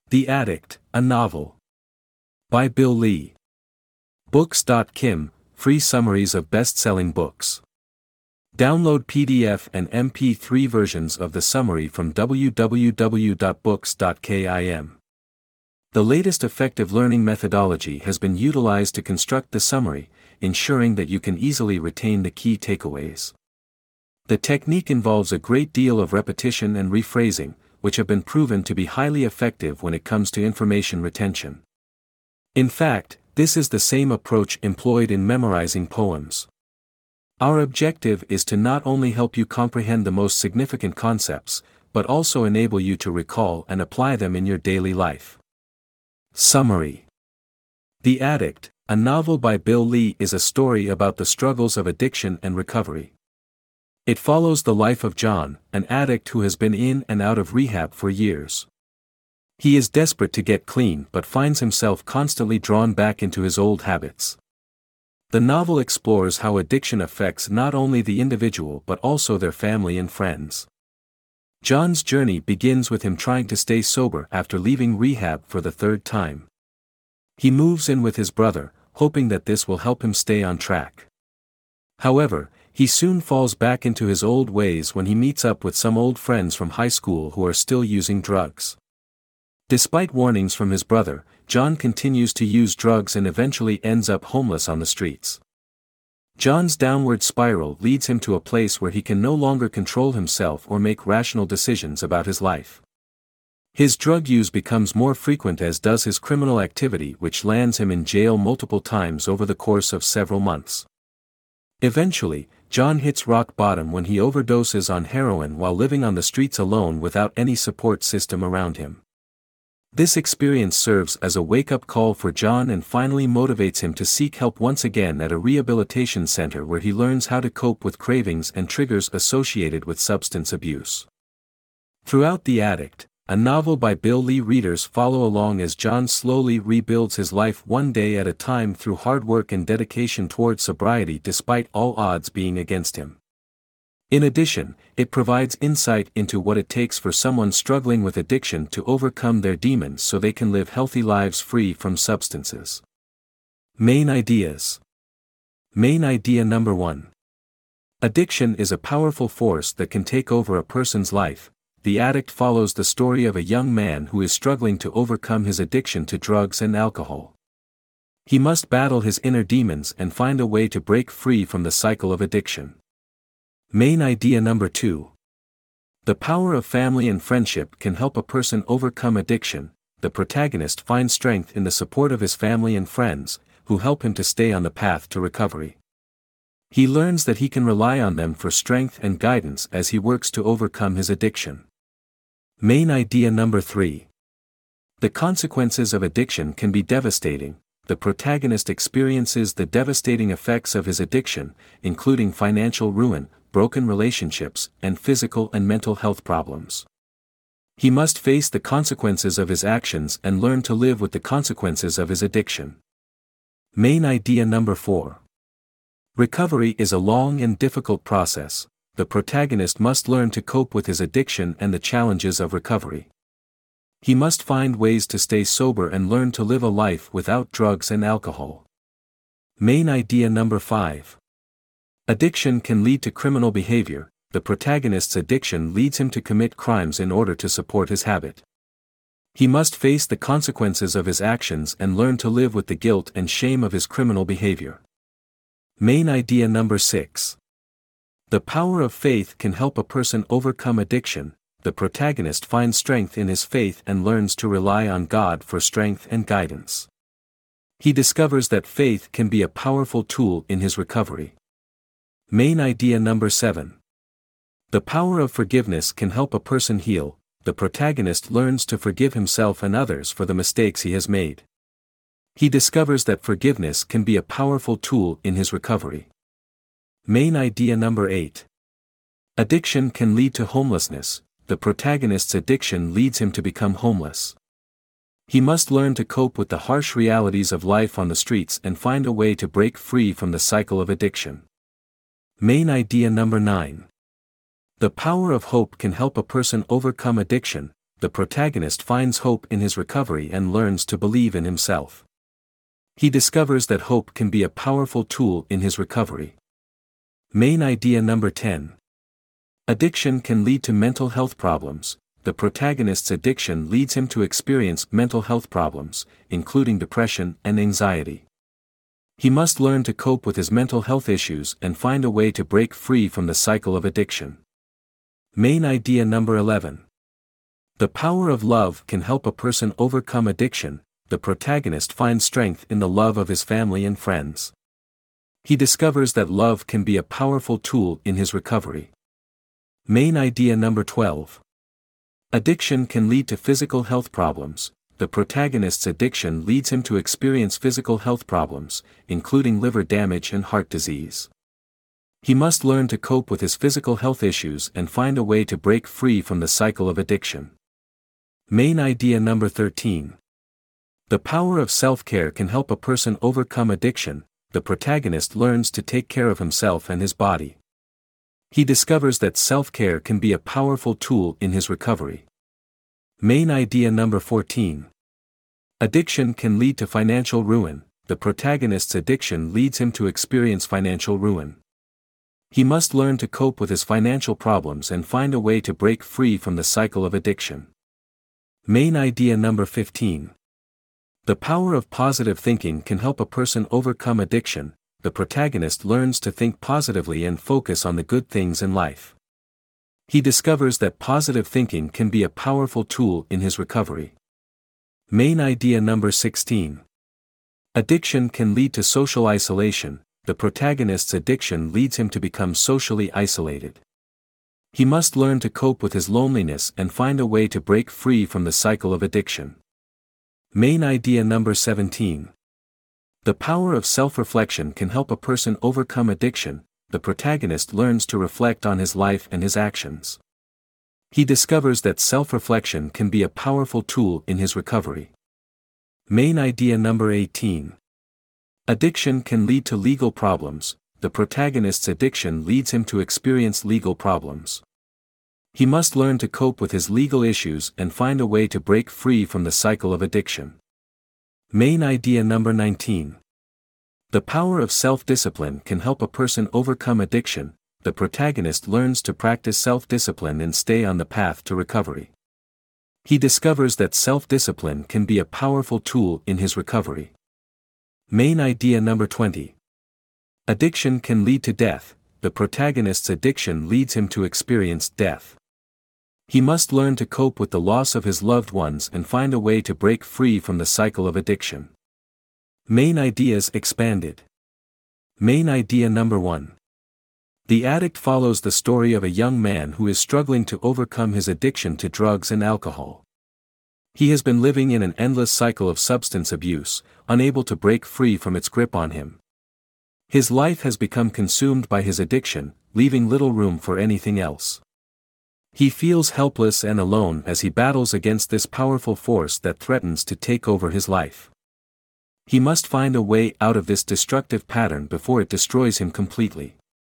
The Addict, a Novel. By Bill Lee. Books.kim, free summaries of best-selling books. Download PDF and MP3 versions of the summary from www.books.kim. The latest effective learning methodology has been utilized to construct the summary, ensuring that you can easily retain the key takeaways. The technique involves a great deal of repetition and rephrasing, which have been proven to be highly effective when it comes to information retention. In fact, this is the same approach employed in memorizing poems. Our objective is to not only help you comprehend the most significant concepts, but also enable you to recall and apply them in your daily life. Summary. The Addict, a novel by Bill Lee, is a story about the struggles of addiction and recovery. It follows the life of John, an addict who has been in and out of rehab for years. He is desperate to get clean but finds himself constantly drawn back into his old habits. The novel explores how addiction affects not only the individual but also their family and friends. John's journey begins with him trying to stay sober after leaving rehab for the third time. He moves in with his brother, hoping that this will help him stay on track. However, he soon falls back into his old ways when he meets up with some old friends from high school who are still using drugs. Despite warnings from his brother, John continues to use drugs and eventually ends up homeless on the streets. John's downward spiral leads him to a place where he can no longer control himself or make rational decisions about his life. His drug use becomes more frequent, as does his criminal activity, which lands him in jail multiple times over the course of several months. Eventually, John hits rock bottom when he overdoses on heroin while living on the streets alone without any support system around him. This experience serves as a wake-up call for John and finally motivates him to seek help once again at a rehabilitation center where he learns how to cope with cravings and triggers associated with substance abuse. Throughout The Addict, a novel by Bill Lee, readers follow along as John slowly rebuilds his life one day at a time through hard work and dedication toward sobriety despite all odds being against him. In addition, it provides insight into what it takes for someone struggling with addiction to overcome their demons so they can live healthy lives free from substances. Main ideas. Main idea number 1. Addiction is a powerful force that can take over a person's life. The Addict follows the story of a young man who is struggling to overcome his addiction to drugs and alcohol. He must battle his inner demons and find a way to break free from the cycle of addiction. Main idea number 2. The power of family and friendship can help a person overcome addiction. The protagonist finds strength in the support of his family and friends, who help him to stay on the path to recovery. He learns that he can rely on them for strength and guidance as he works to overcome his addiction. Main idea number 3. The consequences of addiction can be devastating. The protagonist experiences the devastating effects of his addiction, including financial ruin, broken relationships, and physical and mental health problems. He must face the consequences of his actions and learn to live with the consequences of his addiction. Main idea number 4. Recovery is a long and difficult process. The protagonist must learn to cope with his addiction and the challenges of recovery. He must find ways to stay sober and learn to live a life without drugs and alcohol. Main idea number 5. Addiction can lead to criminal behavior. The protagonist's addiction leads him to commit crimes in order to support his habit. He must face the consequences of his actions and learn to live with the guilt and shame of his criminal behavior. Main idea number 6. The power of faith can help a person overcome addiction. The protagonist finds strength in his faith and learns to rely on God for strength and guidance. He discovers that faith can be a powerful tool in his recovery. Main idea number 7. The power of forgiveness can help a person heal. The protagonist learns to forgive himself and others for the mistakes he has made. He discovers that forgiveness can be a powerful tool in his recovery. Main idea number 8. Addiction can lead to homelessness. The protagonist's addiction leads him to become homeless. He must learn to cope with the harsh realities of life on the streets and find a way to break free from the cycle of addiction. Main idea number 9. The power of hope can help a person overcome addiction. the protagonist finds hope in his recovery and learns to believe in himself. He discovers that hope can be a powerful tool in his recovery. Main idea number 10. Addiction can lead to mental health problems. The protagonist's addiction leads him to experience mental health problems, including depression and anxiety. He must learn to cope with his mental health issues and find a way to break free from the cycle of addiction. Main idea number 11. The power of love can help a person overcome addiction. The protagonist finds strength in the love of his family and friends. He discovers that love can be a powerful tool in his recovery. Main idea number 12. Addiction can lead to physical health problems. The protagonist's addiction leads him to experience physical health problems, including liver damage and heart disease. He must learn to cope with his physical health issues and find a way to break free from the cycle of addiction. Main idea number 13. The power of self-care can help a person overcome addiction. The protagonist learns to take care of himself and his body. He discovers that self-care can be a powerful tool in his recovery. Main idea number 14. Addiction can lead to financial ruin. The protagonist's addiction leads him to experience financial ruin. He must learn to cope with his financial problems and find a way to break free from the cycle of addiction. Main idea number 15. The power of positive thinking can help a person overcome addiction. The protagonist learns to think positively and focus on the good things in life. He discovers that positive thinking can be a powerful tool in his recovery. Main idea number 16. Addiction can lead to social isolation. The protagonist's addiction leads him to become socially isolated. He must learn to cope with his loneliness and find a way to break free from the cycle of addiction. Main idea number 17. The power of self-reflection can help a person overcome addiction. The protagonist learns to reflect on his life and his actions. He discovers that self-reflection can be a powerful tool in his recovery. Main idea number 18. Addiction can lead to legal problems. The protagonist's addiction leads him to experience legal problems. He must learn to cope with his legal issues and find a way to break free from the cycle of addiction. Main idea number 19. The power of self-discipline can help a person overcome addiction. The protagonist learns to practice self-discipline and stay on the path to recovery. He discovers that self-discipline can be a powerful tool in his recovery. Main idea number 20. Addiction can lead to death. The protagonist's addiction leads him to experience death. He must learn to cope with the loss of his loved ones and find a way to break free from the cycle of addiction. Main ideas expanded. Main idea number 1. The Addict follows the story of a young man who is struggling to overcome his addiction to drugs and alcohol. He has been living in an endless cycle of substance abuse, unable to break free from its grip on him. His life has become consumed by his addiction, leaving little room for anything else. He feels helpless and alone as he battles against this powerful force that threatens to take over his life. He must find a way out of this destructive pattern before it destroys him completely.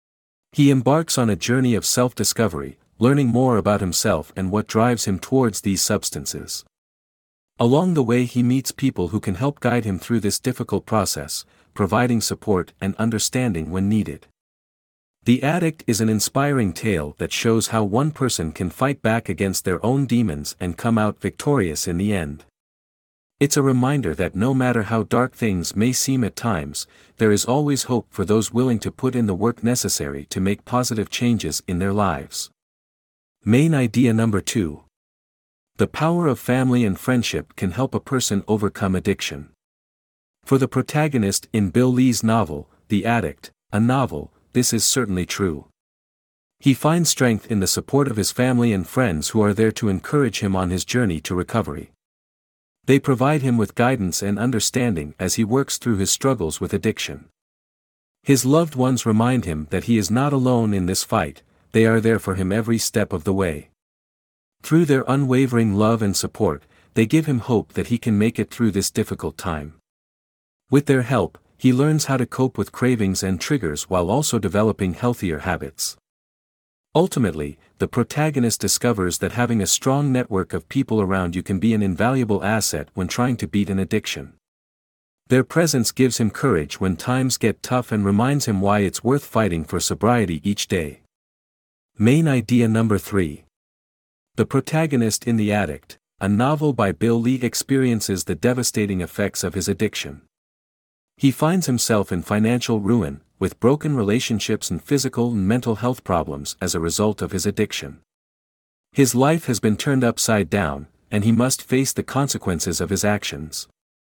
He embarks on a journey of self-discovery, learning more about himself and what drives him towards these substances. Along the way he meets people who can help guide him through this difficult process, providing support and understanding when needed. The Addict is an inspiring tale that shows how one person can fight back against their own demons and come out victorious in the end. It's a reminder that no matter how dark things may seem at times, there is always hope for those willing to put in the work necessary to make positive changes in their lives. Main idea number 2. The power of family and friendship can help a person overcome addiction. For the protagonist in Bill Lee's novel, The Addict, a novel, this is certainly true. He finds strength in the support of his family and friends who are there to encourage him on his journey to recovery. They provide him with guidance and understanding as he works through his struggles with addiction. His loved ones remind him that he is not alone in this fight, they are there for him every step of the way. Through their unwavering love and support, they give him hope that he can make it through this difficult time. With their help, he learns how to cope with cravings and triggers while also developing healthier habits. Ultimately, the protagonist discovers that having a strong network of people around you can be an invaluable asset when trying to beat an addiction. Their presence gives him courage when times get tough and reminds him why it's worth fighting for sobriety each day. Main idea number 3. The Protagonist in the Addict, a novel by Bill Lee, experiences the devastating effects of his addiction. He finds himself in financial ruin, with broken relationships and physical and mental health problems as a result of his addiction. His life has been turned upside down, and he must face the consequences of his actions.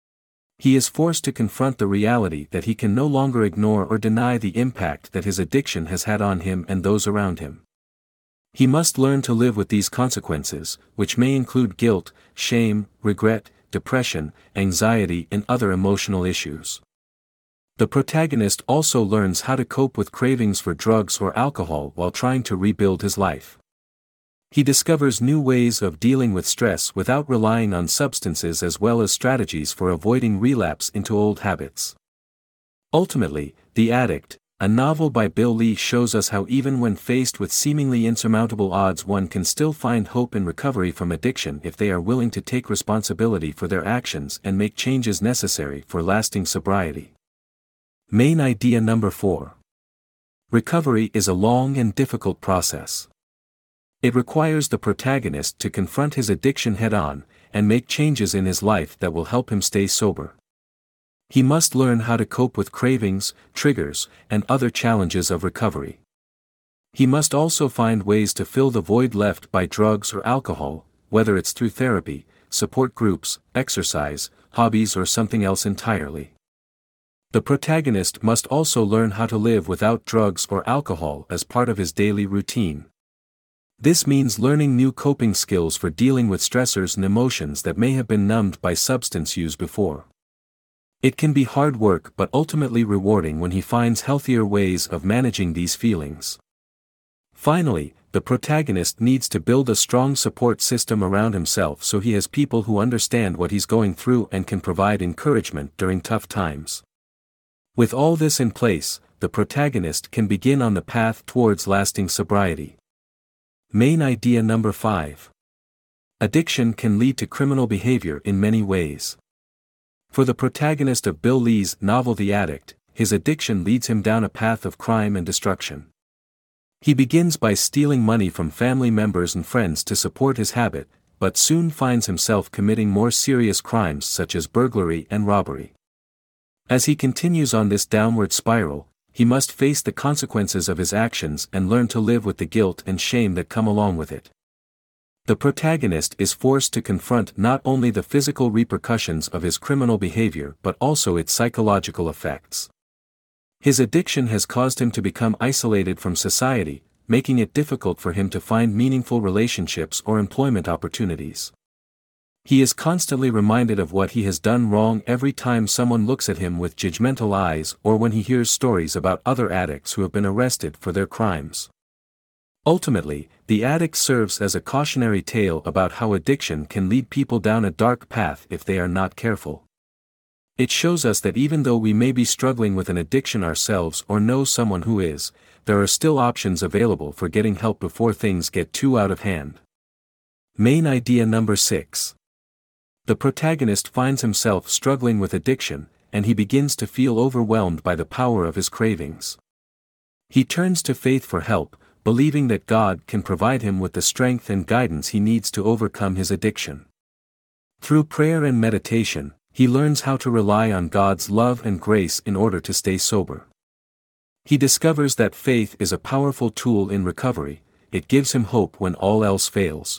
He is forced to confront the reality that he can no longer ignore or deny the impact that his addiction has had on him and those around him. He must learn to live with these consequences, which may include guilt, shame, regret, depression, anxiety, and other emotional issues. The protagonist also learns how to cope with cravings for drugs or alcohol while trying to rebuild his life. He discovers new ways of dealing with stress without relying on substances, as well as strategies for avoiding relapse into old habits. Ultimately, The Addict, a novel by Bill Lee, shows us how even when faced with seemingly insurmountable odds, one can still find hope in recovery from addiction if they are willing to take responsibility for their actions and make changes necessary for lasting sobriety. Main idea number 4. Recovery is a long and difficult process. It requires the protagonist to confront his addiction head-on, and make changes in his life that will help him stay sober. He must learn how to cope with cravings, triggers, and other challenges of recovery. He must also find ways to fill the void left by drugs or alcohol, whether it's through therapy, support groups, exercise, hobbies, or something else entirely. The protagonist must also learn how to live without drugs or alcohol as part of his daily routine. This means learning new coping skills for dealing with stressors and emotions that may have been numbed by substance use before. It can be hard work, but ultimately rewarding when he finds healthier ways of managing these feelings. Finally, the protagonist needs to build a strong support system around himself so he has people who understand what he's going through and can provide encouragement during tough times. With all this in place, the protagonist can begin on the path towards lasting sobriety. Main idea number 5. Addiction can lead to criminal behavior in many ways. For the protagonist of Bill Lee's novel The Addict, his addiction leads him down a path of crime and destruction. He begins by stealing money from family members and friends to support his habit, but soon finds himself committing more serious crimes such as burglary and robbery. As he continues on this downward spiral, he must face the consequences of his actions and learn to live with the guilt and shame that come along with it. The protagonist is forced to confront not only the physical repercussions of his criminal behavior but also its psychological effects. His addiction has caused him to become isolated from society, making it difficult for him to find meaningful relationships or employment opportunities. He is constantly reminded of what he has done wrong every time someone looks at him with judgmental eyes or when he hears stories about other addicts who have been arrested for their crimes. Ultimately, The Addict serves as a cautionary tale about how addiction can lead people down a dark path if they are not careful. It shows us that even though we may be struggling with an addiction ourselves or know someone who is, there are still options available for getting help before things get too out of hand. Main idea number 6. The protagonist finds himself struggling with addiction, and he begins to feel overwhelmed by the power of his cravings. He turns to faith for help, believing that God can provide him with the strength and guidance he needs to overcome his addiction. Through prayer and meditation, he learns how to rely on God's love and grace in order to stay sober. He discovers that faith is a powerful tool in recovery. It gives him hope when all else fails.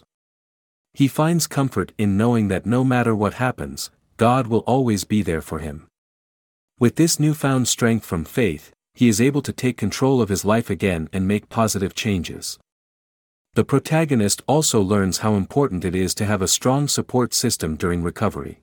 He finds comfort in knowing that no matter what happens, God will always be there for him. With this newfound strength from faith, he is able to take control of his life again and make positive changes. The protagonist also learns how important it is to have a strong support system during recovery.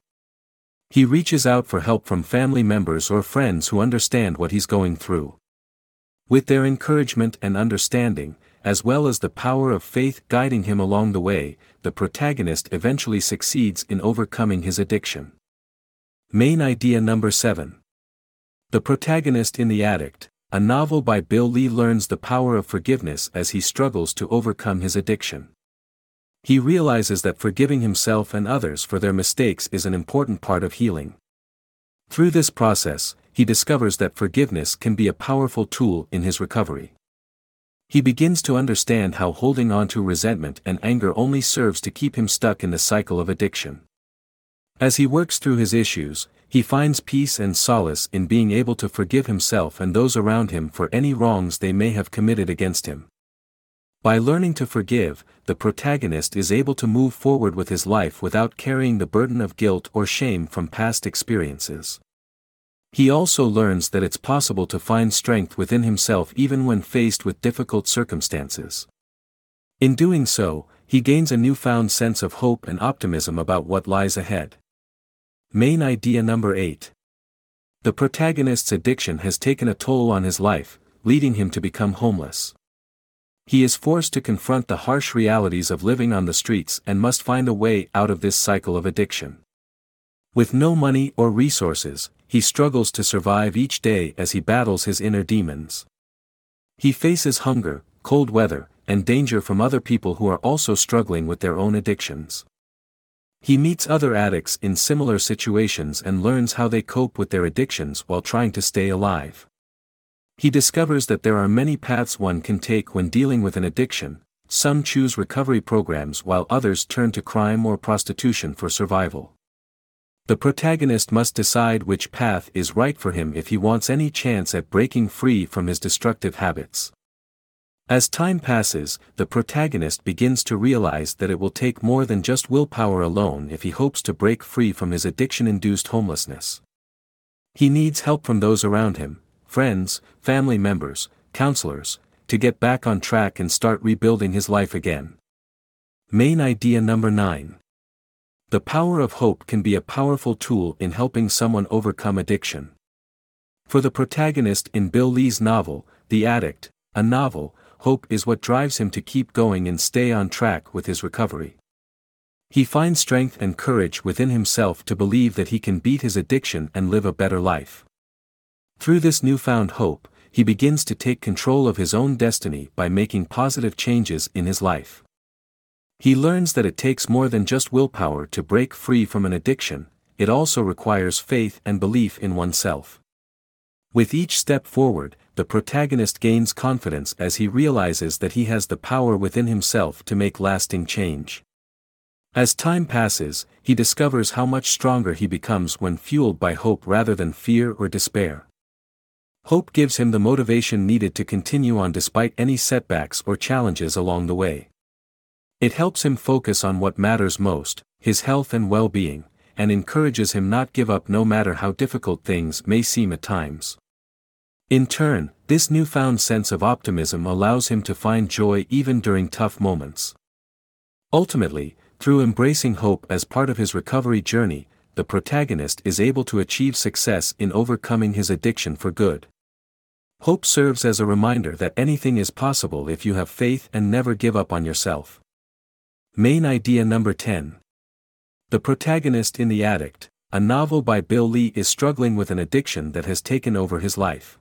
He reaches out for help from family members or friends who understand what he's going through. With their encouragement and understanding, as well as the power of faith guiding him along the way, the protagonist eventually succeeds in overcoming his addiction. Main idea number 7. The Protagonist in The Addict, a novel by Bill Lee, learns the power of forgiveness as he struggles to overcome his addiction. He realizes that forgiving himself and others for their mistakes is an important part of healing. Through this process, he discovers that forgiveness can be a powerful tool in his recovery. He begins to understand how holding on to resentment and anger only serves to keep him stuck in the cycle of addiction. As he works through his issues, he finds peace and solace in being able to forgive himself and those around him for any wrongs they may have committed against him. By learning to forgive, the protagonist is able to move forward with his life without carrying the burden of guilt or shame from past experiences. He also learns that it's possible to find strength within himself even when faced with difficult circumstances. In doing so, he gains a newfound sense of hope and optimism about what lies ahead. Main idea number 8. The protagonist's addiction has taken a toll on his life, leading him to become homeless. He is forced to confront the harsh realities of living on the streets and must find a way out of this cycle of addiction. With no money or resources, he struggles to survive each day as he battles his inner demons. He faces hunger, cold weather, and danger from other people who are also struggling with their own addictions. He meets other addicts in similar situations and learns how they cope with their addictions while trying to stay alive. He discovers that there are many paths one can take when dealing with an addiction. Some choose recovery programs while others turn to crime or prostitution for survival. The protagonist must decide which path is right for him if he wants any chance at breaking free from his destructive habits. As time passes, the protagonist begins to realize that it will take more than just willpower alone if he hopes to break free from his addiction-induced homelessness. He needs help from those around him, friends, family members, counselors, to get back on track and start rebuilding his life again. Main idea number 9. The power of hope can be a powerful tool in helping someone overcome addiction. For the protagonist in Bill Lee's novel, The Addict, a novel, hope is what drives him to keep going and stay on track with his recovery. He finds strength and courage within himself to believe that he can beat his addiction and live a better life. Through this newfound hope, he begins to take control of his own destiny by making positive changes in his life. He learns that it takes more than just willpower to break free from an addiction, it also requires faith and belief in oneself. With each step forward, the protagonist gains confidence as he realizes that he has the power within himself to make lasting change. As time passes, he discovers how much stronger he becomes when fueled by hope rather than fear or despair. Hope gives him the motivation needed to continue on despite any setbacks or challenges along the way. It helps him focus on what matters most, his health and well-being, and encourages him not give up no matter how difficult things may seem at times. In turn, this newfound sense of optimism allows him to find joy even during tough moments. Ultimately, through embracing hope as part of his recovery journey, the protagonist is able to achieve success in overcoming his addiction for good. Hope serves as a reminder that anything is possible if you have faith and never give up on yourself. Main idea number 10. The protagonist in The Addict, a novel by Bill Lee, is struggling with an addiction that has taken over his life.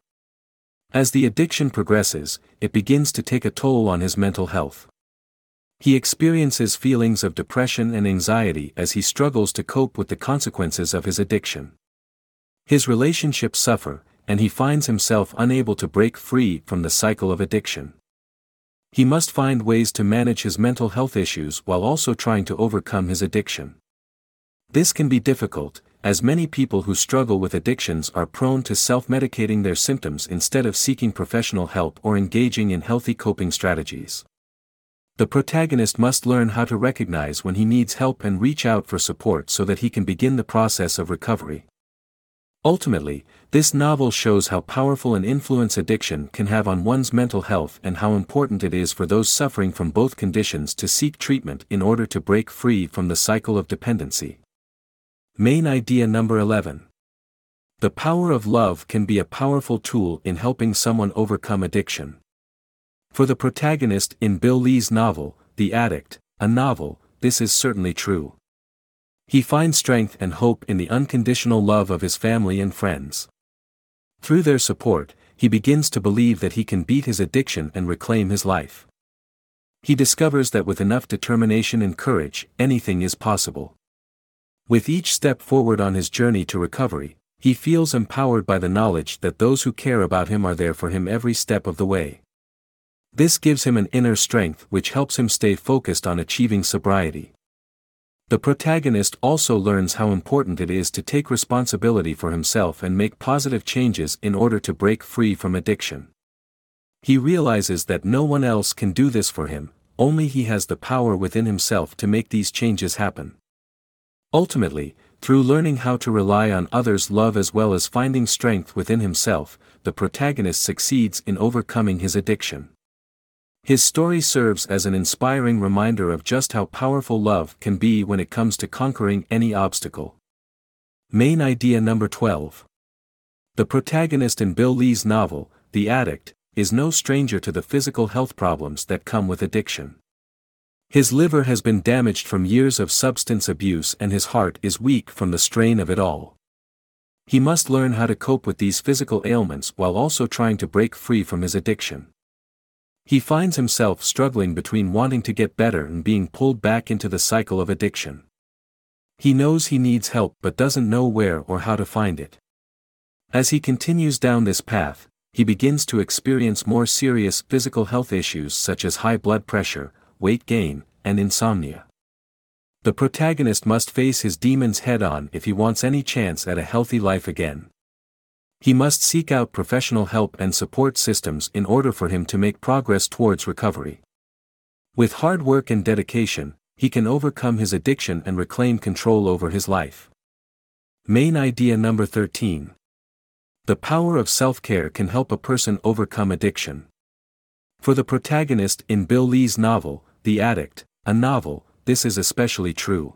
As the addiction progresses, it begins to take a toll on his mental health. He experiences feelings of depression and anxiety as he struggles to cope with the consequences of his addiction. His relationships suffer, and he finds himself unable to break free from the cycle of addiction. He must find ways to manage his mental health issues while also trying to overcome his addiction. This can be difficult, as many people who struggle with addictions are prone to self-medicating their symptoms instead of seeking professional help or engaging in healthy coping strategies. The protagonist must learn how to recognize when he needs help and reach out for support so that he can begin the process of recovery. Ultimately, this novel shows how powerful an influence addiction can have on one's mental health and how important it is for those suffering from both conditions to seek treatment in order to break free from the cycle of dependency. Main idea number 11. The power of love can be a powerful tool in helping someone overcome addiction. For the protagonist in Bill Lee's novel, The Addict, a novel, this is certainly true. He finds strength and hope in the unconditional love of his family and friends. Through their support, he begins to believe that he can beat his addiction and reclaim his life. He discovers that with enough determination and courage, anything is possible. With each step forward on his journey to recovery, he feels empowered by the knowledge that those who care about him are there for him every step of the way. This gives him an inner strength which helps him stay focused on achieving sobriety. The protagonist also learns how important it is to take responsibility for himself and make positive changes in order to break free from addiction. He realizes that no one else can do this for him, only he has the power within himself to make these changes happen. Ultimately, through learning how to rely on others' love as well as finding strength within himself, the protagonist succeeds in overcoming his addiction. His story serves as an inspiring reminder of just how powerful love can be when it comes to conquering any obstacle. Main idea number 12. The protagonist in Bill Lee's novel, The Addict, is no stranger to the physical health problems that come with addiction. His liver has been damaged from years of substance abuse and his heart is weak from the strain of it all. He must learn how to cope with these physical ailments while also trying to break free from his addiction. He finds himself struggling between wanting to get better and being pulled back into the cycle of addiction. He knows he needs help but doesn't know where or how to find it. As he continues down this path, he begins to experience more serious physical health issues such as high blood pressure, weight gain, and insomnia. The protagonist must face his demons head-on if he wants any chance at a healthy life again. He must seek out professional help and support systems in order for him to make progress towards recovery. With hard work and dedication, he can overcome his addiction and reclaim control over his life. Main idea number 13. The power of self-care can help a person overcome addiction. For the protagonist in Bill Lee's novel, The Addict, a novel, this is especially true.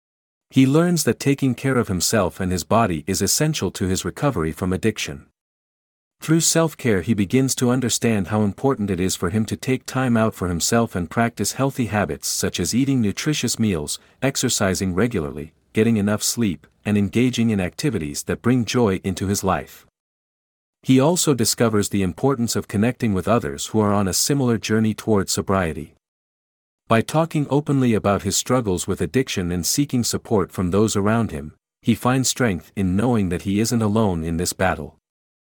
He learns that taking care of himself and his body is essential to his recovery from addiction. Through self-care he begins to understand how important it is for him to take time out for himself and practice healthy habits such as eating nutritious meals, exercising regularly, getting enough sleep, and engaging in activities that bring joy into his life. He also discovers the importance of connecting with others who are on a similar journey toward sobriety. By talking openly about his struggles with addiction and seeking support from those around him, he finds strength in knowing that he isn't alone in this battle.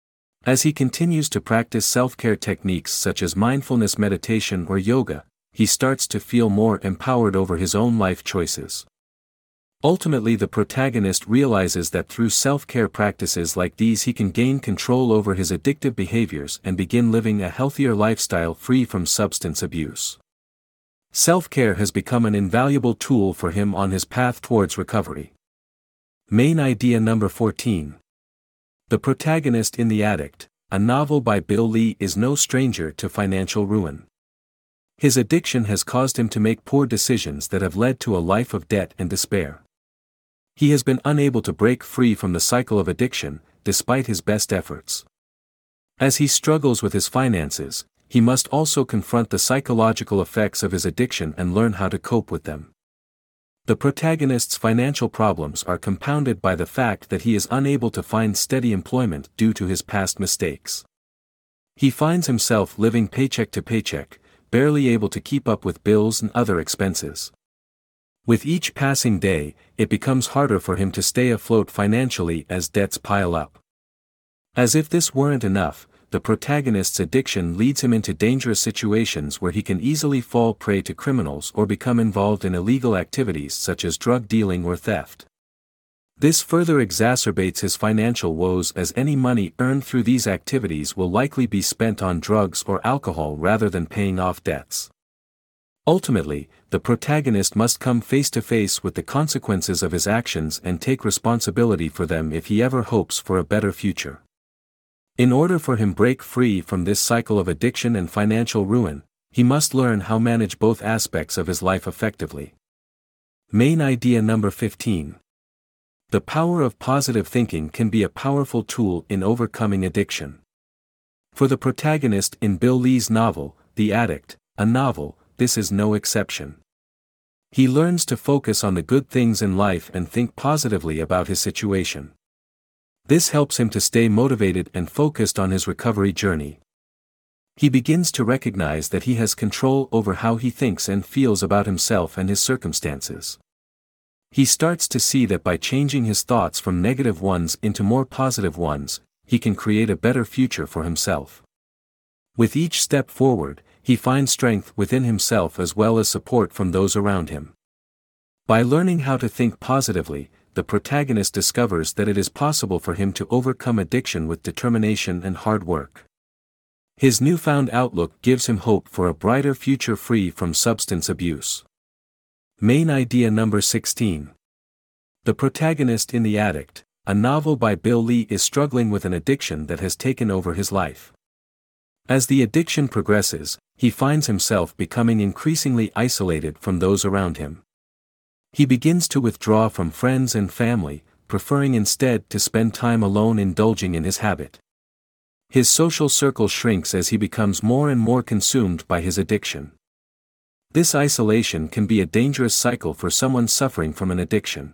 As he continues to practice self-care techniques such as mindfulness meditation or yoga, he starts to feel more empowered over his own life choices. Ultimately, the protagonist realizes that through self-care practices like these he can gain control over his addictive behaviors and begin living a healthier lifestyle free from substance abuse. Self-care has become an invaluable tool for him on his path towards recovery. Main idea number 14. The protagonist in The Addict, a novel by Bill Lee, is no stranger to financial ruin. His addiction has caused him to make poor decisions that have led to a life of debt and despair. He has been unable to break free from the cycle of addiction, despite his best efforts. As he struggles with his finances, he must also confront the psychological effects of his addiction and learn how to cope with them. The protagonist's financial problems are compounded by the fact that he is unable to find steady employment due to his past mistakes. He finds himself living paycheck to paycheck, barely able to keep up with bills and other expenses. With each passing day, it becomes harder for him to stay afloat financially as debts pile up. As if this weren't enough, the protagonist's addiction leads him into dangerous situations where he can easily fall prey to criminals or become involved in illegal activities such as drug dealing or theft. This further exacerbates his financial woes as any money earned through these activities will likely be spent on drugs or alcohol rather than paying off debts. Ultimately, the protagonist must come face to face with the consequences of his actions and take responsibility for them if he ever hopes for a better future. In order for him to break free from this cycle of addiction and financial ruin, he must learn how to manage both aspects of his life effectively. Main idea number 15. The power of positive thinking can be a powerful tool in overcoming addiction. For the protagonist in Bill Lee's novel, The Addict, a novel, this is no exception. He learns to focus on the good things in life and think positively about his situation. This helps him to stay motivated and focused on his recovery journey. He begins to recognize that he has control over how he thinks and feels about himself and his circumstances. He starts to see that by changing his thoughts from negative ones into more positive ones, he can create a better future for himself. With each step forward, he finds strength within himself as well as support from those around him. By learning how to think positively, the protagonist discovers that it is possible for him to overcome addiction with determination and hard work. His newfound outlook gives him hope for a brighter future free from substance abuse. Main idea number 16. The protagonist in The Addict, a novel by Bill Lee, is struggling with an addiction that has taken over his life. As the addiction progresses, he finds himself becoming increasingly isolated from those around him. He begins to withdraw from friends and family, preferring instead to spend time alone indulging in his habit. His social circle shrinks as he becomes more and more consumed by his addiction. This isolation can be a dangerous cycle for someone suffering from an addiction.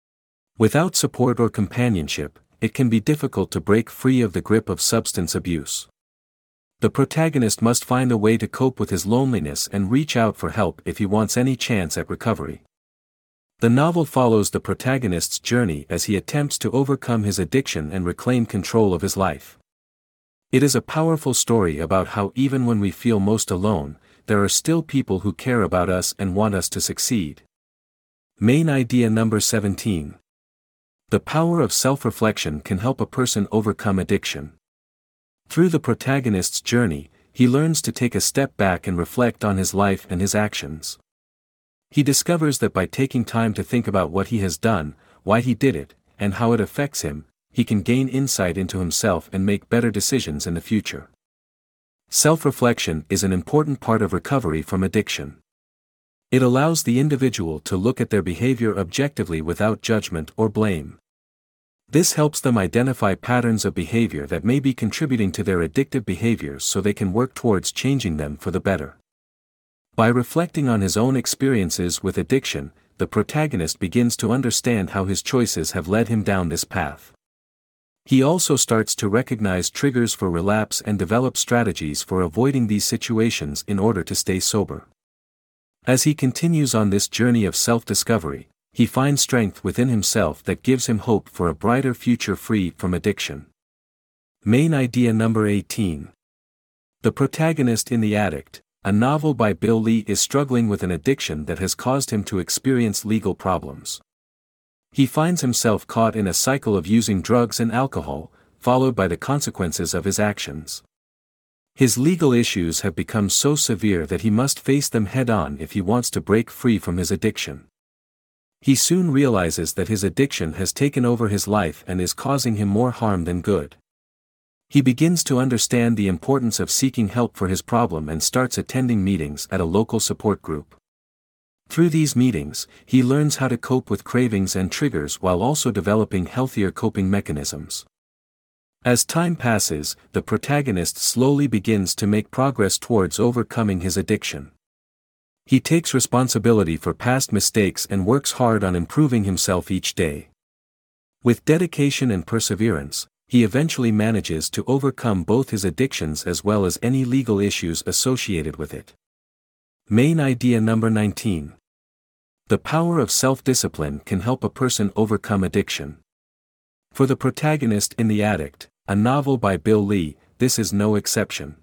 Without support or companionship, it can be difficult to break free of the grip of substance abuse. The protagonist must find a way to cope with his loneliness and reach out for help if he wants any chance at recovery. The novel follows the protagonist's journey as he attempts to overcome his addiction and reclaim control of his life. It is a powerful story about how even when we feel most alone, there are still people who care about us and want us to succeed. Main idea number 17. The power of self-reflection can help a person overcome addiction. Through the protagonist's journey, he learns to take a step back and reflect on his life and his actions. He discovers that by taking time to think about what he has done, why he did it, and how it affects him, he can gain insight into himself and make better decisions in the future. Self-reflection is an important part of recovery from addiction. It allows the individual to look at their behavior objectively without judgment or blame. This helps them identify patterns of behavior that may be contributing to their addictive behaviors so they can work towards changing them for the better. By reflecting on his own experiences with addiction, the protagonist begins to understand how his choices have led him down this path. He also starts to recognize triggers for relapse and develop strategies for avoiding these situations in order to stay sober. As he continues on this journey of self-discovery, he finds strength within himself that gives him hope for a brighter future free from addiction. Main idea number 18. The protagonist in The Addict, a novel by Bill Lee, is struggling with an addiction that has caused him to experience legal problems. He finds himself caught in a cycle of using drugs and alcohol, followed by the consequences of his actions. His legal issues have become so severe that he must face them head-on if he wants to break free from his addiction. He soon realizes that his addiction has taken over his life and is causing him more harm than good. He begins to understand the importance of seeking help for his problem and starts attending meetings at a local support group. Through these meetings, he learns how to cope with cravings and triggers while also developing healthier coping mechanisms. As time passes, the protagonist slowly begins to make progress towards overcoming his addiction. He takes responsibility for past mistakes and works hard on improving himself each day. With dedication and perseverance, he eventually manages to overcome both his addictions as well as any legal issues associated with it. Main idea number 19. The power of self-discipline can help a person overcome addiction. For the protagonist in The Addict, a novel by Bill Lee, this is no exception.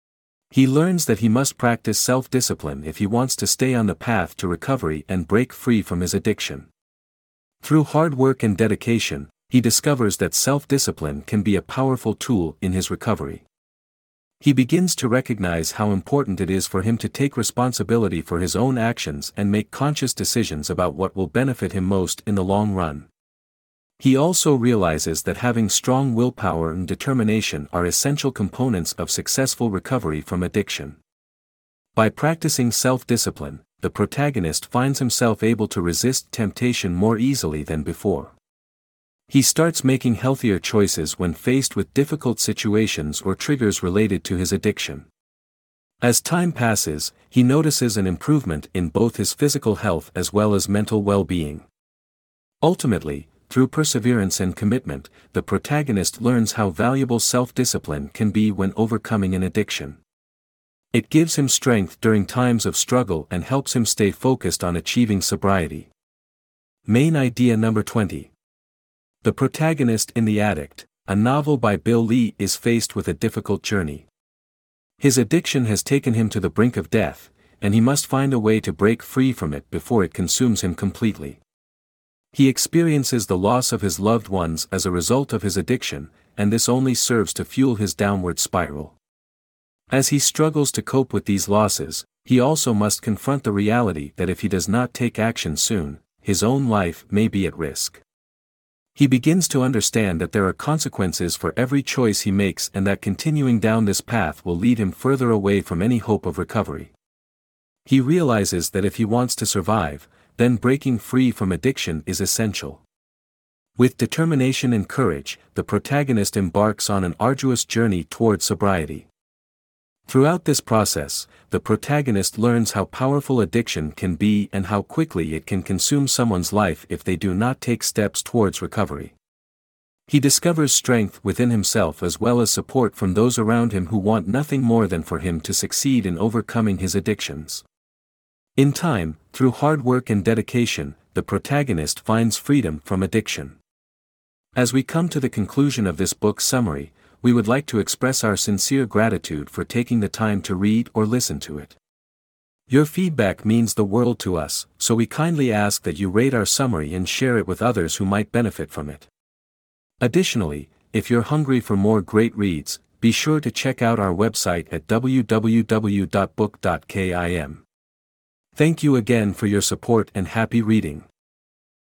He learns that he must practice self-discipline if he wants to stay on the path to recovery and break free from his addiction. Through hard work and dedication, he discovers that self-discipline can be a powerful tool in his recovery. He begins to recognize how important it is for him to take responsibility for his own actions and make conscious decisions about what will benefit him most in the long run. He also realizes that having strong willpower and determination are essential components of successful recovery from addiction. By practicing self-discipline, the protagonist finds himself able to resist temptation more easily than before. He starts making healthier choices when faced with difficult situations or triggers related to his addiction. As time passes, he notices an improvement in both his physical health as well as mental well-being. Ultimately, through perseverance and commitment, the protagonist learns how valuable self-discipline can be when overcoming an addiction. It gives him strength during times of struggle and helps him stay focused on achieving sobriety. Main idea number 20. The Protagonist in the Addict, a novel by Bill Lee, is faced with a difficult journey. His addiction has taken him to the brink of death, and he must find a way to break free from it before it consumes him completely. He experiences the loss of his loved ones as a result of his addiction, and this only serves to fuel his downward spiral. As he struggles to cope with these losses, he also must confront the reality that if he does not take action soon, his own life may be at risk. He begins to understand that there are consequences for every choice he makes and that continuing down this path will lead him further away from any hope of recovery. He realizes that if he wants to survive, then breaking free from addiction is essential. With determination and courage, the protagonist embarks on an arduous journey toward sobriety. Throughout this process, the protagonist learns how powerful addiction can be and how quickly it can consume someone's life if they do not take steps towards recovery. He discovers strength within himself as well as support from those around him who want nothing more than for him to succeed in overcoming his addictions. In time, through hard work and dedication, the protagonist finds freedom from addiction. As we come to the conclusion of this book summary, we would like to express our sincere gratitude for taking the time to read or listen to it. Your feedback means the world to us, so we kindly ask that you rate our summary and share it with others who might benefit from it. Additionally, if you're hungry for more great reads, be sure to check out our website at www.book.kim. Thank you again for your support and happy reading.